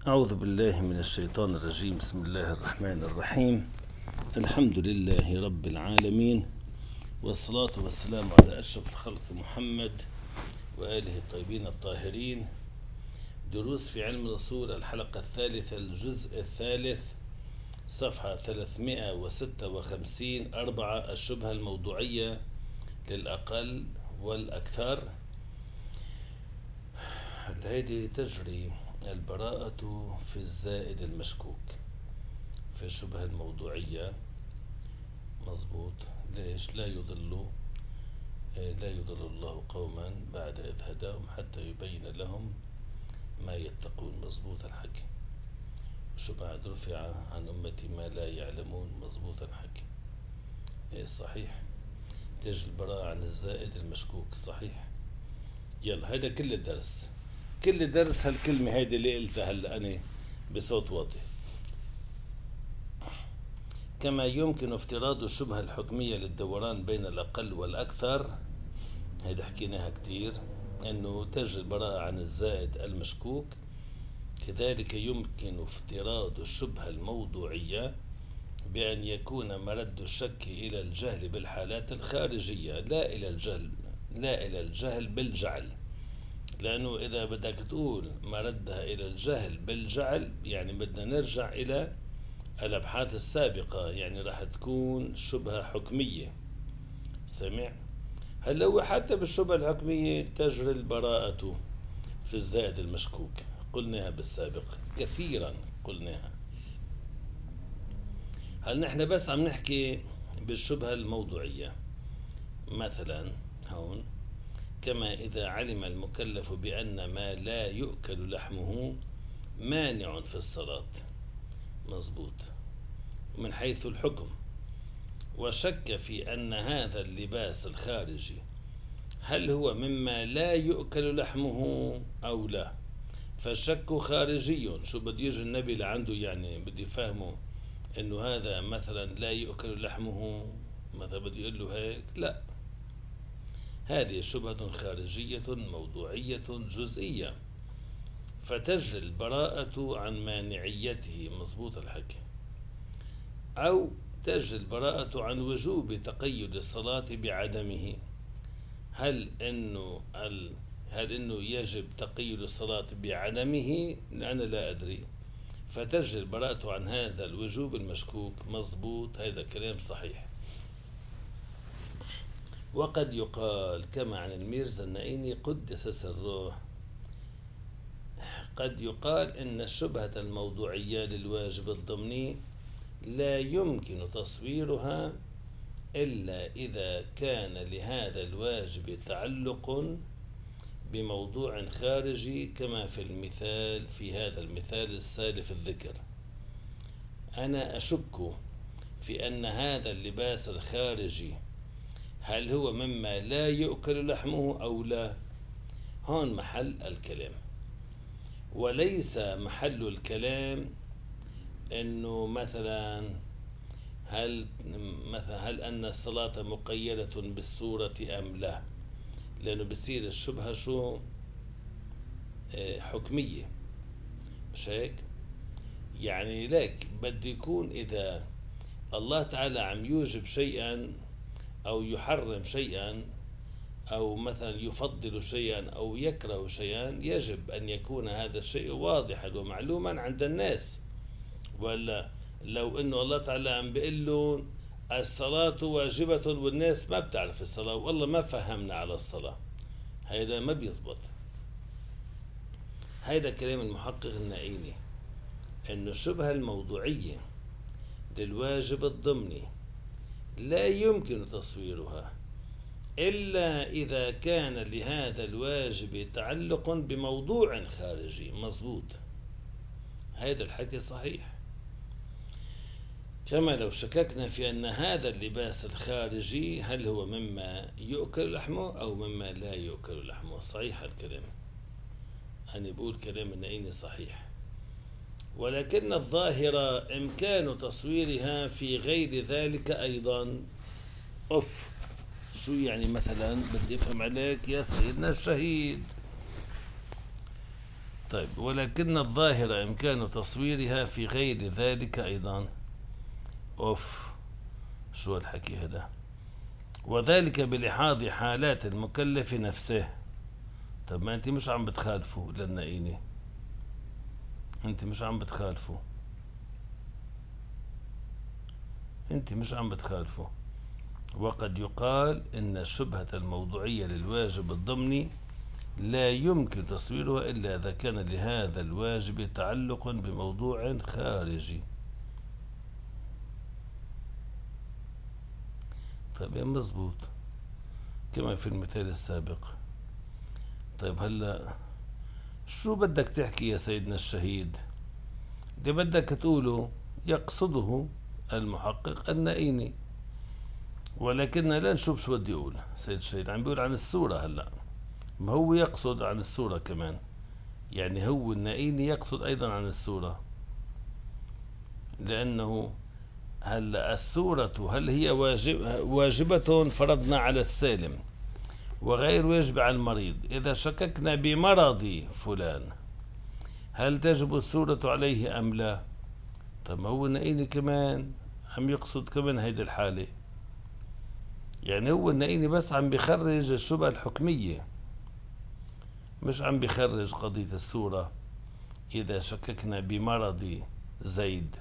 أعوذ بالله من الشيطان الرجيم. بسم الله الرحمن الرحيم. الحمد لله رب العالمين، والصلاة والسلام على أشرف الخلق محمد وآله الطيبين الطاهرين. دروس في علم الأصول، الحلقة الثالثة، الجزء الثالث، صفحة 356. 4. الشبهة الموضوعية للأقل والأكثر. هذه تجري البراءة في الزائد المشكوك في الشبهة الموضوعية. مظبوط. ليش لا يضل الله قوما بعد إذ هداهم حتى يبين لهم ما يتقون. مظبوط الحكي. وشبهة رفع عن أمتي ما لا يعلمون. مظبوط الحكي. صحيح. تجري البراءة عن الزائد المشكوك. صحيح. يلا، هذا كل الدرس هالكلمة هيدي اللي قلتها هلا أنا بصوت واطي. كما يمكن افتراض الشبهة الحكمية للدوران بين الأقل والأكثر، هيدا حكيناها كتير، أنه تجري البراءة عن الزائد المشكوك. كذلك يمكن افتراض الشبهة الموضوعية بأن يكون مرد الشك إلى الجهل بالحالات الخارجية لا إلى الجهل بالجعل، لأنه إذا بدك تقول مردها إلى الجهل بالجعل يعني بدنا نرجع إلى الأبحاث السابقة، يعني راح تكون شبهة حكمية. سمع؟ هل هو حتى بالشبهة الحكمية تجري البراءة في الزائد المشكوك؟ قلناها بالسابق كثيرا، قلناها. هل نحن بس عم نحكي بالشبهة الموضوعية؟ مثلا هون، كما إذا علم المكلف بأن ما لا يؤكل لحمه مانع في الصلاة. مظبوط. من حيث الحكم، وشك في أن هذا اللباس الخارجي هل هو مما لا يؤكل لحمه أو لا، فالشك خارجي. شو بده يجي النبي لعنده؟ يعني بده يفهمه أنه هذا مثلا لا يؤكل لحمه، مثلا بده يقول له هيك؟ لا، هذه شبهة خارجية موضوعية جزئية، فتجري البراءة عن مانعيته. مظبوط الحكي. أو تجري البراءة عن وجوب تقيد الصلاة بعدمه. هل إنه يجب تقيد الصلاة بعدمه؟ أنا لا أدري. فتجري البراءة عن هذا الوجوب المشكوك. مظبوط، هذا كلام صحيح. وقد يقال كما عن الميرزا النائيني قدس سره، قد يقال إن الشبهة الموضوعية للواجب الضمني لا يمكن تصويرها إلا إذا كان لهذا الواجب تعلق بموضوع خارجي، كما في هذا المثال السالف الذكر. أنا أشك في أن هذا اللباس الخارجي هل هو مما لا يؤكل لحمه أو لا. هون محل الكلام، وليس محل الكلام إنه مثلا هل أن الصلاة مقيدة بالصورة أم لا، لأنه بتصير الشبهة شو؟ حكمية، مش هيك؟ يعني لك بده يكون إذا الله تعالى عم يوجب شيئا أو يحرم شيئا أو مثلا يفضل شيئا أو يكره شيئا، يجب أن يكون هذا الشيء واضحا ومعلوما عند الناس. ولا لو إنه الله تعالى عم بيقول له الصلاة واجبة والناس ما بتعرف الصلاة والله ما فهمنا على الصلاة، هيدا ما بيزبط. هيدا كلام المحقق النائيني، إنه الشبهة الموضوعية للواجب الضمني لا يمكن تصويرها إلا إذا كان لهذا الواجب تعلق بموضوع خارجي. مظبوط، هذا الحكي صحيح. كما لو شككنا في أن هذا اللباس الخارجي هل هو مما يؤكل لحمه أو مما لا يؤكل لحمه. صحيح الكلام، أنا بقول كلام النائيني صحيح، ولكن الظاهرة إمكان تصويرها في غير ذلك أيضا. شو يعني؟ مثلا بدي أفهم عليك يا سيدنا الشهيد، طيب ولكن الظاهر إمكان تصويرها في غير ذلك أيضا. أوف، شو الحكي هذا؟ وذلك بلحاظ حالات المكلف نفسه. طب ما أنت مش عم بتخالفوا للنائيني، أنت مش عم بتخالفوا، أنت مش عم بتخالفوا. وقد يقال إن الشبهة الموضوعية للواجب الضمني لا يمكن تصويرها إلا إذا كان لهذا الواجب تعلق بموضوع خارجي. طيب مزبوط كما في المثال السابق. طيب هلا شو بدك تحكي يا سيدنا الشهيد؟ اللي بدك تقوله يقصده المحقق النائيني، ولكن لا نشوف شو بدي يقول. سيد الشهيد عم بيقول عن السورة هلا، ما هو يقصد عن السورة كمان، يعني هو النائيني يقصد أيضا عن السورة، لأنه هلا السورة هل هي واجبة فرضنا على السالم وغير واجب على المريض. إذا شككنا بمرض فلان هل تجب السورة عليه أم لا؟ طب ما هو النائيني كمان عم يقصد كمان هيدي الحالة، يعني هو النائيني بس عم بيخرج الشبهة الحكمية، مش عم بيخرج قضية السورة. إذا شككنا بمرض زيد،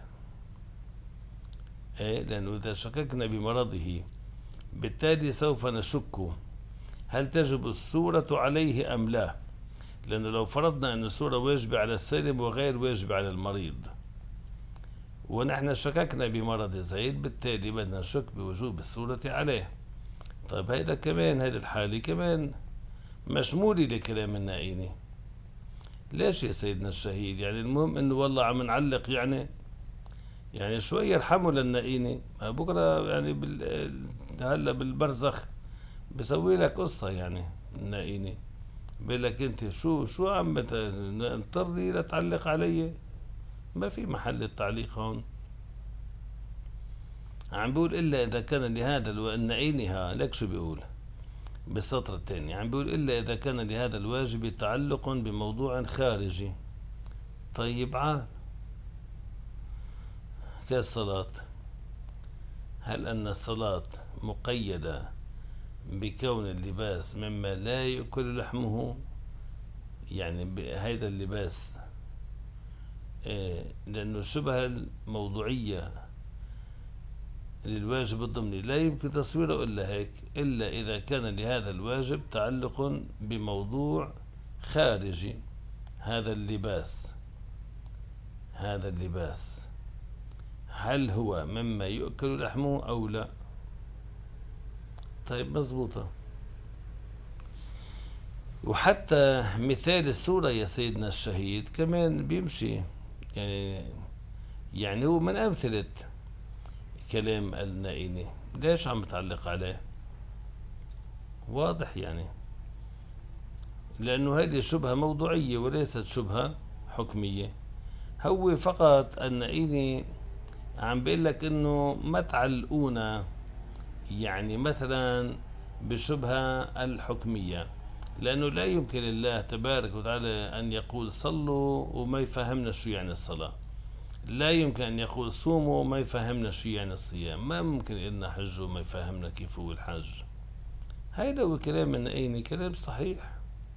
لأنه إذا شككنا بمرضه بالتالي سوف نشك هل تجب السورة عليه أم لا، لأنه لو فرضنا أن السورة واجبة على السالم وغير واجبة على المريض، ونحن شككنا بمرض زيد، بالتالي بدنا نشك بوجوب السورة عليه. طيب هيدا كمان، هيدا الحالة كمان مشمولة لكلام النائيني. ليش يا سيدنا الشهيد؟ يعني المهم انه والله عم نعلق، يعني شوي يرحموا للنائيني، بكره يعني هلا بالبرزخ بسوي لك قصة. يعني النائيني بيقول لك انت شو عم انطرني لتعلق علي؟ ما في محل التعليق هون. عم بيقول إلا إذا كان لهذا النائيني، لك شو بيقول بالسطر الثاني؟ عم بيقول إلا إذا كان لهذا الواجب تعلق بموضوع خارجي. طيب كالصلاة، هل أن الصلاة مقيدة بكون اللباس مما لا يؤكل لحمه؟ يعني هذا اللباس لأنه الشبهة الموضوعية للواجب الضمني لا يمكن تصويره إلا هيك، إلا إذا كان لهذا الواجب تعلق بموضوع خارجي. هذا اللباس هل هو مما يؤكل لحمه أو لا؟ طيب مزبوطة. وحتى مثال السورة يا سيدنا الشهيد كمان بيمشي، يعني هو من أمثلة كلام النائيني. ليش عم بتعلق عليه؟ واضح يعني، لأنه هذه شبهة موضوعية وليست شبهة حكمية. هو فقط النائيني عم بيقول لك إنه ما تعلقونا يعني مثلا بالشبهة الحكمية، لأنه لا يمكن الله تبارك وتعالى أن يقول صلوا وما يفهمنا شو يعني الصلاة، لا يمكن أن يقول صوموا وما يفهمنا شو يعني الصيام، ما ممكن إلنا حج وما يفهمنا كيف هو الحج. هيدا هو كلام النائيني، كلام صحيح.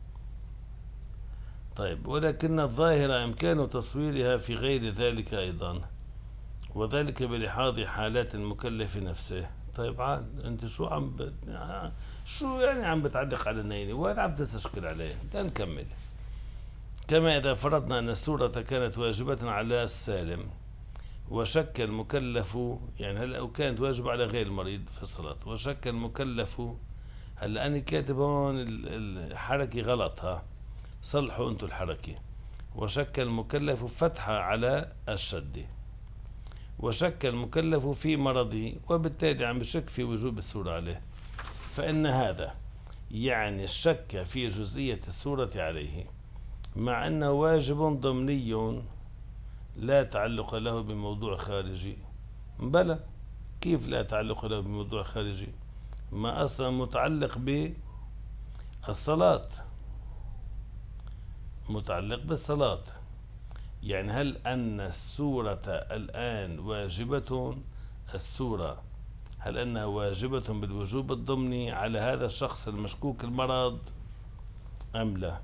طيب ولكن الظاهر إمكان تصويرها في غير ذلك أيضا، وذلك بلحاظ حالات المكلف نفسه. طيب انت شو يعني عم بتعلق على النائيني؟ وين عم تستشكل عليه؟ نكمل. كما إذا فرضنا أن السورة كانت واجبة على السالم وشك المكلف، يعني هلا لو كانت واجبة على غير المريض في الصلاة وشك المكلف، هلا أنا كاتب هون الحركة غلط، صلحوا أنتوا الحركة. وشك المكلف فتحة على الشد، وشك المكلف في مرضه، وبالتالي عم بشك في وجوب السورة عليه، فإن هذا يعني الشك في جزئية السورة عليه مع أنه واجب ضمني لا تعلق له بموضوع خارجي. بلى، كيف لا تعلق له بموضوع خارجي؟ ما أصلا متعلق بالصلاة. متعلق بالصلاة. يعني هل أن السورة الآن واجبة؟ السورة هل أنها واجبة بالوجوب الضمني على هذا الشخص المشكوك المرض أم لا؟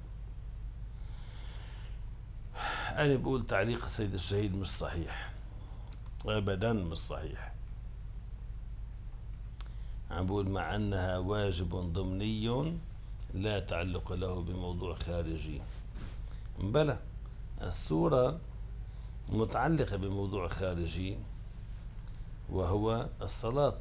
أنا بقول تعليق السيد الشهيد مش صحيح، أبدا مش صحيح. عم بقول مع أنها واجب ضمني لا تعلق له بموضوع خارجي. بلى، السورة متعلقة بموضوع خارجي وهو الصلاة.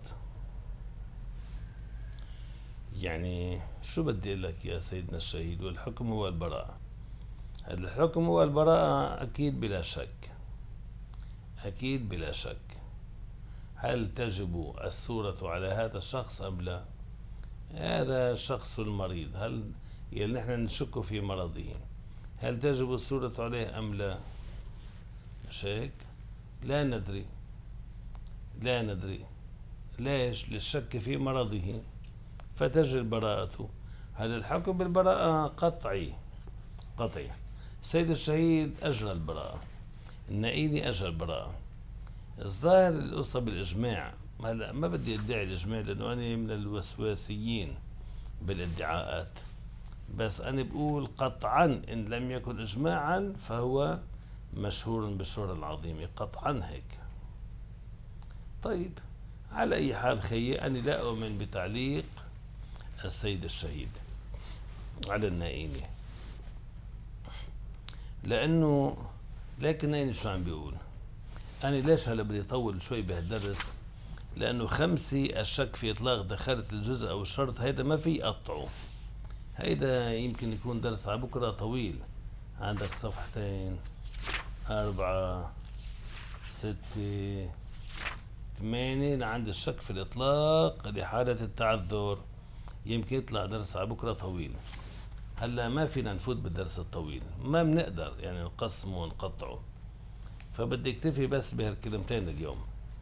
يعني شو بدي أقول لك يا سيدنا الشهيد؟ والحكم هو البراءة. الحكم هو البراءة أكيد بلا شك، أكيد بلا شك. هل تجب السورة على هذا الشخص أم لا؟ هذا الشخص المريض، هل يعني نحن نشك في مرضه، هل تجب السورة عليه أم لا؟ مش هيك؟ لا ندري، لا ندري. ليش؟ للشك في مرضه فتجري البراءة. هل الحكم بالبراءة قطعي؟ قطعي. السيد الشهيد أجرى البراءة، النائيني أجرى البراءة. الظاهر القصة بالإجماع. هلا ما بدي أدعي الإجماع لأنه أنا من الوسواسيين بالادعاءات، بس أنا بقول قطعا إن لم يكن إجماعا فهو مشهور بالشهرة العظيمة، قطعا هيك. طيب، على أي حال خيي، أنا لا أؤمن بتعليق السيد الشهيد على النائيني، لأنه لكن أين شو عم بيقول؟ أنا ليش هلا بدي أطول شوي بهالدرس؟ لأنه 5 الشك في إطلاق دخالة الجزء أو الشرط، هيدا ما في قطعه. هيدا يمكن يكون درس على بكرة طويل. عندك صفحتين 4 6 8 عند الشك في الإطلاق لحالة التعذر. يمكن يطلع درس على بكرة طويل. هلا ما فينا نفوت بالدرس الطويل، ما بنقدر يعني نقسمه ونقطعه، فبدي اكتفي بس بهالكلمتين اليوم.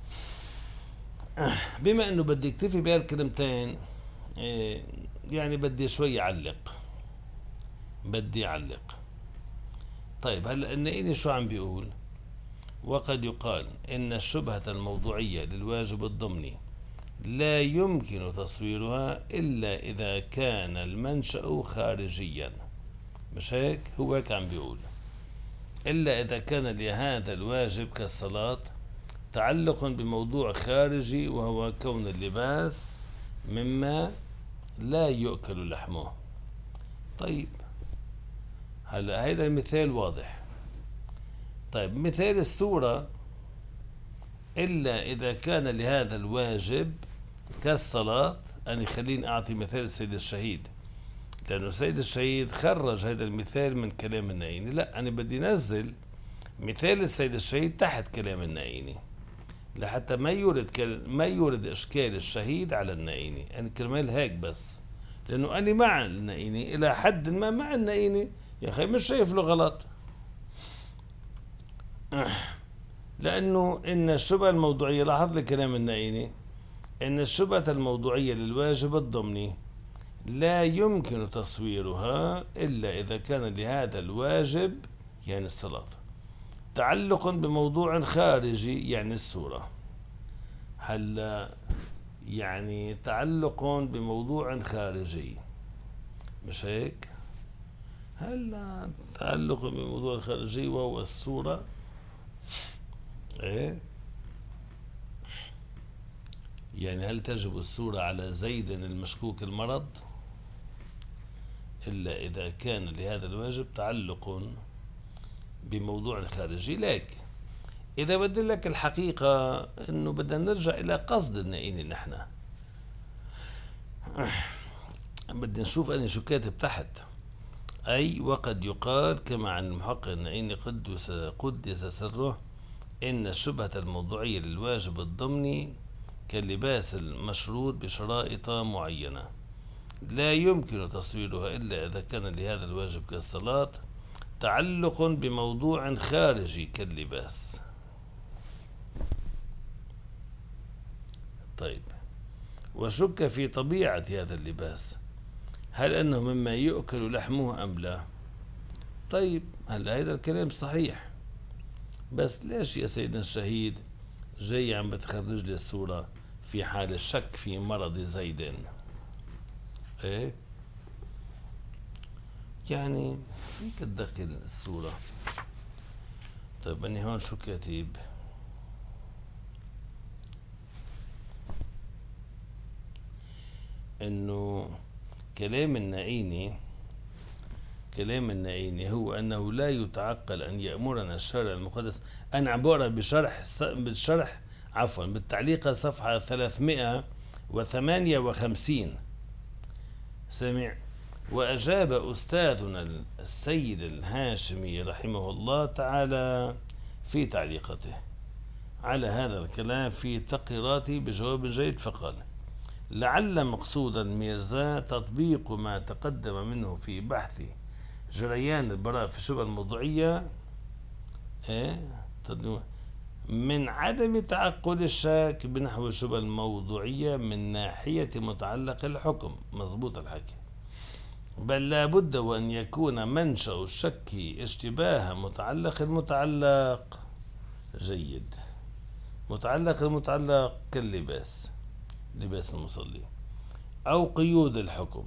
بما انه بدي اكتفي بهالكلمتين، يعني بدي شوي اعلق، بدي اعلق. طيب هلا النائيني شو عم بيقول؟ وقد يقال ان الشبهة الموضوعية للواجب الضمني لا يمكن تصويرها إلا إذا كان المنشأ خارجيا. مش هيك؟ هو هيك عم بيقول، إلا إذا كان لهذا الواجب كالصلاة تعلق بموضوع خارجي وهو كون اللباس مما لا يؤكل لحمه. طيب هلا هيدا المثال واضح. طيب مثال السورة، إلا إذا كان لهذا الواجب كالصلاة. أنا خليني أعطي مثال السيد الشهيد، لأنه السيد الشهيد خرج هذا المثال من كلام النائيني. لا، أنا بدي نزل مثال السيد الشهيد تحت كلام النائيني لحتى ما يورد إشكال الشهيد على النائيني. أنا كرمال هيك بس، لأنه أنا مع النائيني إلى حد ما، مع النائيني يا أخي، مش شايف له غلط. لأنه إن الشبهة الموضوعية، لاحظ لي كلام النائيني، إن الشبهة الموضوعية للواجب الضمني لا يمكن تصويرها إلا إذا كان لهذا الواجب يعني الصلاة تعلق بموضوع خارجي يعني السورة. هلا يعني تعلق بموضوع خارجي، مش هيك؟ هلا تعلق بموضوع خارجي وهو السورة. ايه يعني هل تجب السورة على زيد المشكوك المرض إلا إذا كان لهذا الواجب تعلق بموضوع خارجي؟ لك إذا بدي لك الحقيقة إنه بدنا نرجع إلى قصد النائيني. نحن بدي نشوف أنا شو كاتب تحت. أي وقد يقال كما عن المحقق النائيني قدس سره إن الشبهة الموضوعية للواجب الضمني كاللباس المشروط بشرائط معينة لا يمكن تصويرها إلا إذا كان لهذا الواجب كالصلاة تعلق بموضوع خارجي كاللباس. طيب، وشك في طبيعة هذا اللباس، هل أنه مما يؤكل لحمه أم لا؟ طيب هلا هذا الكلام صحيح، بس ليش يا سيدنا الشهيد جاي عم بتخرج لي الصورة في حال الشك في مرض زيد؟ ايه يعني فيك تدخل الصورة. طيب أني هون شو كاتب؟ إنه كلام النعيني هو أنه لا يتعقل أن يأمرنا الشرع المقدس. أنا عم بقرأ بالشرح عفوا بالتعليق صفحة 358. سمع. وأجاب أستاذنا السيد الهاشمي رحمه الله تعالى في تعليقته على هذا الكلام في تقريراته بجواب جيد، فقال: لعل مقصود الميرزا تطبيق ما تقدم منه في بحث جريان البراء في الشبهة الموضوعية من عدم تعقل الشاك بنحو الشبهة الموضوعية من ناحية متعلق الحكم. مضبوط الحكي. بل لا بد وأن يكون منشأ الشك اشتباه متعلق المتعلق. جيد. متعلق المتعلق كاللباس، لباس المصلي، أو قيود الحكم.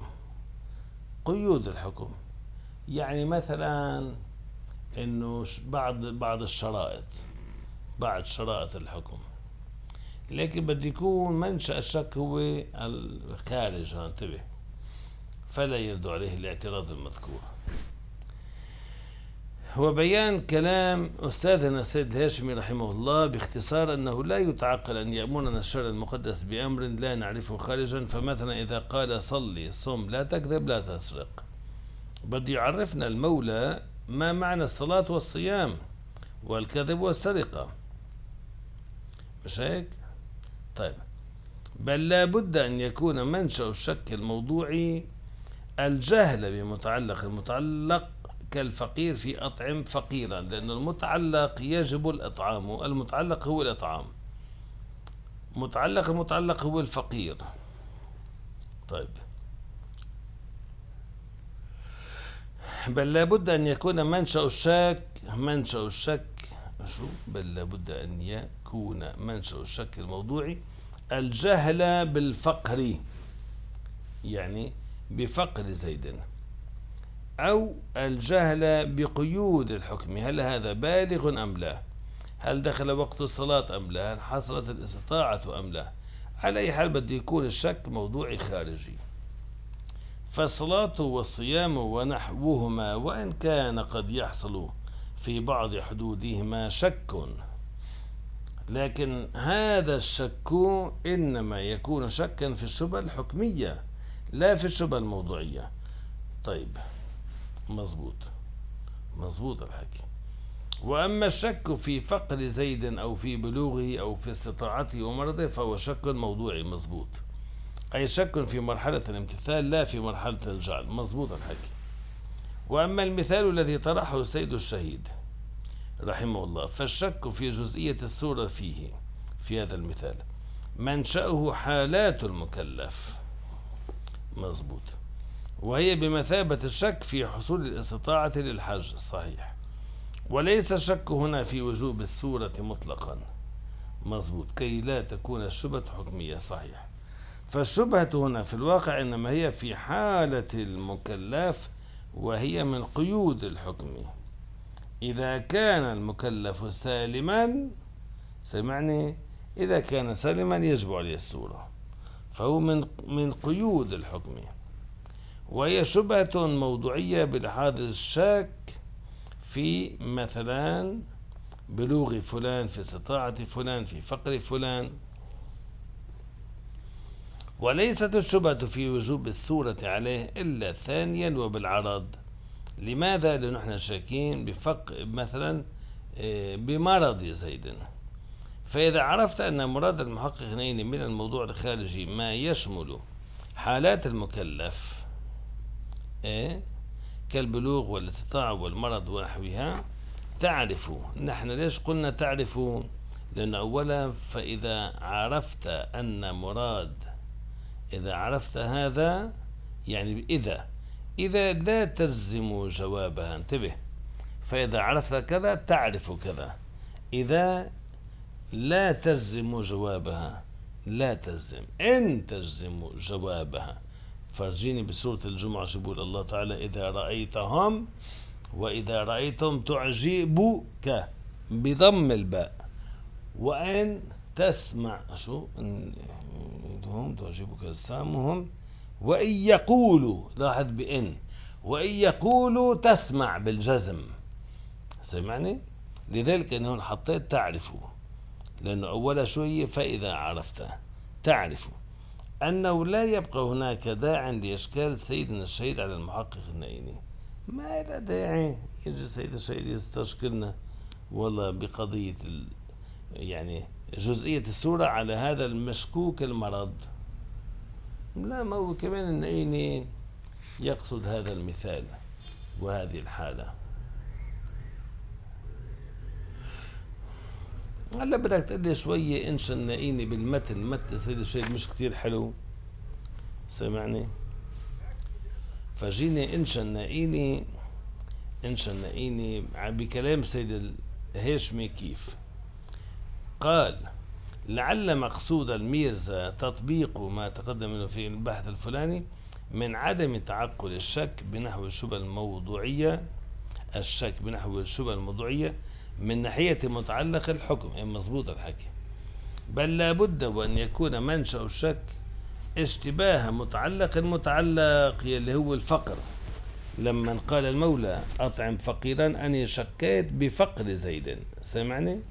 يعني مثلا إنه بعض الشرائط، بعض شرائط الحكم، لكن بده يكون منشأ الشك هو الخارج. انتبه، فلا يرد عليه الاعتراض المذكور. وبيان كلام أستاذنا السيد الهاشمي رحمه الله باختصار أنه لا يتعقل أن يأمرنا الشرع المقدس بأمر لا نعرفه خارجا. فمثلا إذا قال: صلي، صم، لا تكذب، لا تسرق، بده يعرفنا المولى ما معنى الصلاة والصيام والكذب والسرقة، مش هيك؟ طيب، بل لا بد أن يكون منشأ الشك الموضوعي الجهل بمتعلق المتعلق كالفقير في أطعم فقيرا، لأن المتعلق يجب الإطعام، المتعلق هو الإطعام، المتعلق هو الفقير. طيب، بل لا بد أن يكون منشأ الشك بل لا بد أن يكون منشأ الشك الموضوعي الجهل بالفقر، يعني بفقر زيد، أو الجهل بقيود الحكم. هل هذا بالغ أم لا؟ هل دخل وقت الصلاة أم لا؟ هل حصلت الاستطاعة أم لا؟ على أي حال بده يكون الشك موضوعي خارجي. فالصلاة والصيام ونحوهما وإن كان قد يحصل في بعض حدودهما شك، لكن هذا الشك إنما يكون شكا في الشبهة الحكمية لا في الشبهة الموضوعية. طيب، مظبوط الحكي. وأما الشك في فقر زيد أو في بلوغه أو في استطاعته ومرضه فهو شك موضوعي. مظبوط، أي شك في مرحلة الامتثال لا في مرحلة الجعل. مظبوط الحكي. وأما المثال الذي طرحه السيد الشهيد رحمه الله فالشك في جزئية الصورة فيه في هذا المثال منشأه حالات المكلف. مظبوط، وهي بمثابة الشك في حصول الاستطاعة للحج. صحيح. وليس الشك هنا في وجوب الصورة مطلقا. مظبوط، كي لا تكون الشبهة حكمية. صحيح. فالشبهة هنا في الواقع إنما هي في حالة المكلف، وهي من قيود الحكم. إذا كان المكلف سالما، سمعني، إذا كان سالما يجب عليه الصورة، فهو من قيود الحكم، وهي شبهة موضوعية بلحاظ الشك في مثلا بلوغ فلان، في استطاعة فلان، في فقر فلان. وليست الشبهة في وجوب الصورة عليه إلا ثانيا وبالعرض. لماذا؟ لأنه نحن شاكين بفقر مثلا بمرض زيد، فإذا عرفت أن مراد المحققين من الموضوع الخارجي ما يشمل حالات المكلف كالبلوغ والاستطاعة والمرض ونحوها، تعرف. نحن ليش قلنا تعرف؟ لأن أولا فإذا عرفت أن مراد، إذا عرفت هذا يعني إذا لا تلزم جوابها. انتبه، فإذا عرفت كذا تعرف كذا. إذا لا تجزم جوابها، لا تجزم، إن تجزم جوابها. فرجيني بسورة الجمعة شو بيقول الله تعالى: إذا رأيتهم وإذا رأيتم تعجبك بضم الباء، وإن تسمع شو هم تعجبك أجسامهم وإن يقولوا، لاحظ بإن، وإن يقولوا تسمع بالجزم. سمعني؟ لذلك أنه حطيت تعرفوا، لأنه أول شو هي فإذا عرفت تعرف أنه لا يبقى هناك داع لإشكال سيدنا الشهيد على المحقق النائني. ما لا داعي يجي سيد الشهيد يستشكلنا والله بقضية يعني جزئية السورة على هذا المشكوك المرض. لا، ما هو كمان النائني يقصد هذا المثال وهذه الحالة. هلا بدك تقول لي شوية انشا النائيني بالمتن، متن سيد الشهيد مش كتير حلو، سمعني؟ فجيني انشا النائيني بكلام سيد الهاشمي. كيف قال: لعل مقصود الميرزا تطبيق ما تقدم منه في البحث الفلاني من عدم تعقل الشك بنحو الشبهة الموضوعية من ناحية متعلق الحكم. مضبوط الحكي، بل لابد وأن يكون منشأ الشك اشتباه متعلق اللي هو الفقر. لما قال المولى: أطعم فقيرا، أني شكيت بفقر زيد. سمعني؟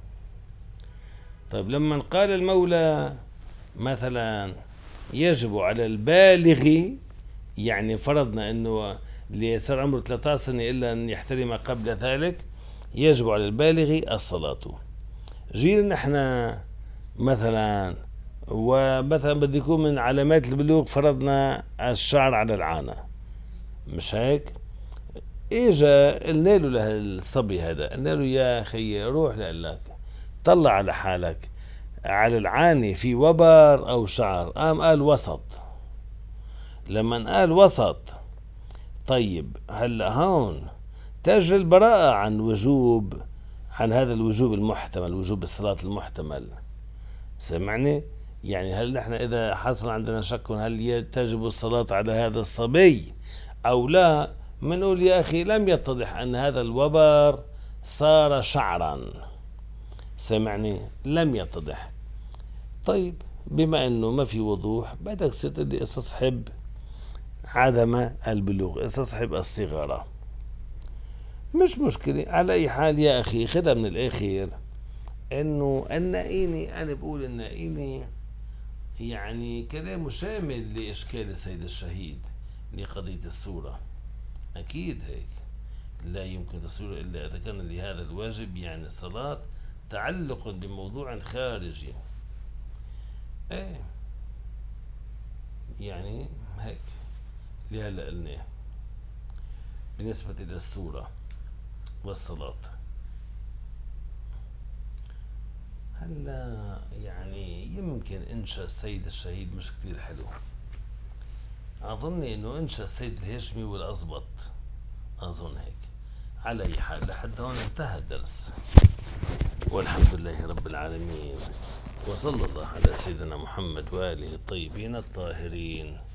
طيب لما قال المولى مثلا: يجب على البالغ، يعني فرضنا أنه اللي صار عمره 13 سنة إلا أن يحترم قبل ذلك، يجب على البالغ الصلاة. جينا نحن مثلا بده يكون من علامات البلوغ فرضنا الشعر على العانة، مش هيك؟ اجا قلنا له للصبي هذا، قلنا له: يا اخي روح لك طلع على حالك، على العانة في وبر او شعر. قال وسط. لما قال وسط، طيب هلا هون تجري البراءة عن هذا الوجوب المحتمل، وجوب الصلاة المحتمل. سمعني؟ يعني هل نحن إذا حصل عندنا شك هل تجب الصلاة على هذا الصبي أو لا، منقول يا أخي لم يتضح أن هذا الوبر صار شعرا. سمعني؟ لم يتضح. طيب بما أنه ما في وضوح، بدك تصير استصحب عدم البلوغ، استصحب الصغارة، مش مشكلة. على أي حال يا أخي خدها من الآخر، إنه النائيني، أنا بقول النائيني يعني كلامه شامل لإشكال السيد الشهيد لقضية السورة. أكيد هيك، لا يمكن السورة إلا إذا كان لهذا الواجب، يعني الصلاة، تعلق بموضوع خارجي. إيه يعني هيك لهلا قلناه بالنسبة إلى السورة والصلاة. هلا يعني يمكن انشا السيد الشهيد مش كتير حلو. اظن انه انشا السيد الهاشمي والأزبط، اظن هيك. على اي حال لحد هون انتهى الدرس، والحمد لله رب العالمين، وصلى الله على سيدنا محمد وآله الطيبين الطاهرين.